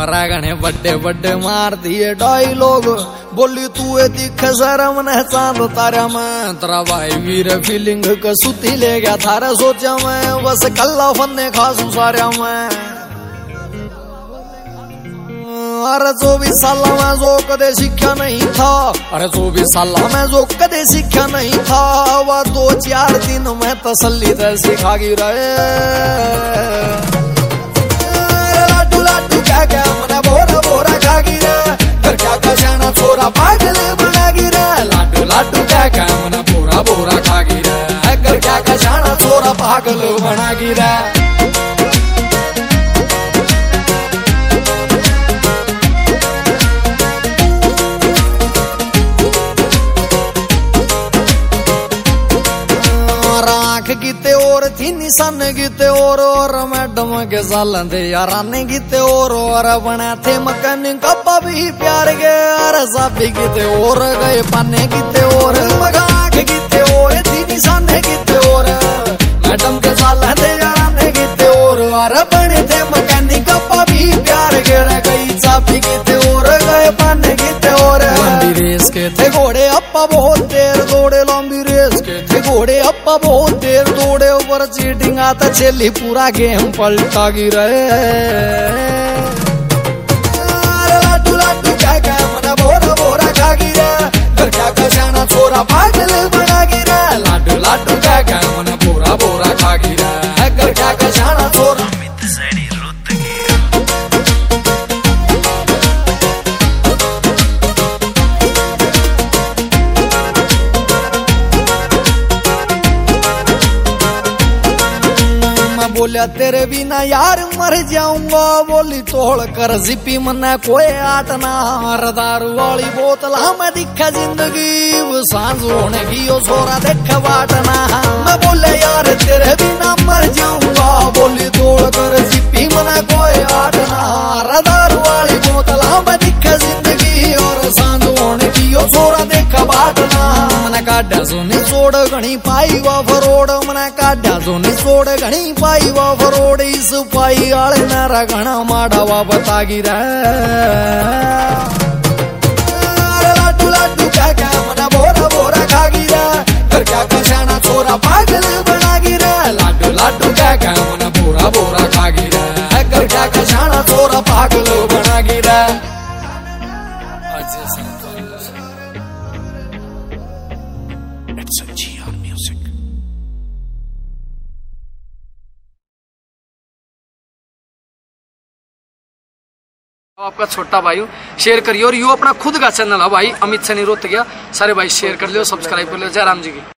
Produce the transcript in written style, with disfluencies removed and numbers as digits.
मारा गणे बड्डे बड्डे मार दिए डायलॉग बोली तू दिख शर्म न चांद तारा मैं तेरा भाई वीर फीलिंग कसूती ले गया थारा सोचा मैं बस कल्ला फन्ने खासू सारा मैं अरे 24 साल में जो कदे सीखा नहीं था अरे 24 साल में जो कदे सीखा नहीं था वह 2-4 दिन में तसल्ली से सिखा गिरे लाडू लाडू क्या क्या मना बोरा बोरा खा गिरा घर क्या का जाना छोरा पागल बना गिरा लाडू लाडू क्या क्या मना बोरा बोरा खा गिरा घर क्या का जाना छोरा पागल बना गिरा गीते और थी निशान गीते और मैडम के सालन थे याराने गीते और बना थे मकान कप्पा भी प्यार के अरे साबी गीते और गए पाने गीते और मगाक गीते और थी निशान गीते और मैडम के सालन थे याराने गीते और बने थे मकान कप्पा भी प्यार के गई साबी गीते और गए पाने गीते और लंबी रेस के थे घोड़े अप्पा बहुत देर दौड़े लंबी रेस के थे घोड़े अप्पा बहुत देर दौड़े ऊपर चीटिंग आता चली पूरा गेम पलटा गिरे लाडू लाडू क्या क्या मना बोरा बोरा खा गिरा घर क्या का जाना छोरा पागल बना गिरा लाडू लाडू क्या क्या मना बोरा बोरा खा गिरा घर क्या का जाना छोरा बोलिया तेरे बिना यार मर जाऊंगा बोली तोड़ कर जिपी मना कोई आटना दारू वाली बोतल हमें दिखा जिंदगी वो सांझ होने की ओ छोरा देखा बाटना मैं बोले यार तेरे बिना मर जाऊंगा बोली तोड़ कर जिपी मना कोई आटना दारू वाली बोतल हमें दिखा जिंदगी और सांझ होने की ओ छोरा देखा बाटना मना काढ़ा सोनी छोड़ घनी पाई वा फरोड़ मना काढ़ा सोनी छोड़ घनी पाई वा फरोड़ इस पाई आले नारा घना माड़ा वा बता गिरा लाडू लाडू क्या क्या मना बोरा बोरा खा गिरा घर क्या का जाना छोरा पागल बना गिरा लाडू लाडू क्या क्या मना बोरा बोरा खा गिरा घर क्या का जाना छोरा पागल बना गिरा आपका छोटा भाई शेयर करिए और यो अपना खुद का चैनल है भाई अमित सनी रोहतगिया सारे भाई शेयर कर लियो सब्सक्राइब कर लियो। जय राम जी की।